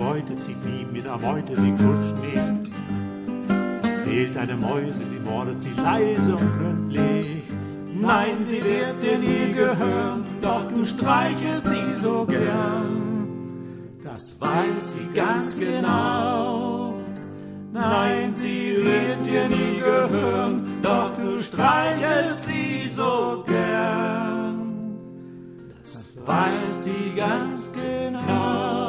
beutet sie nie, mit der Beute sie kuscht nicht. Sie zählt deine Mäuse, sie mordet sie leise und gründlich. Nein, sie wird dir nie gehören, doch du streichelst sie so gern. Das weiß sie ganz genau. Nein, sie wird dir nie gehören, doch du streichelst sie so gern. Das weiß sie ganz genau.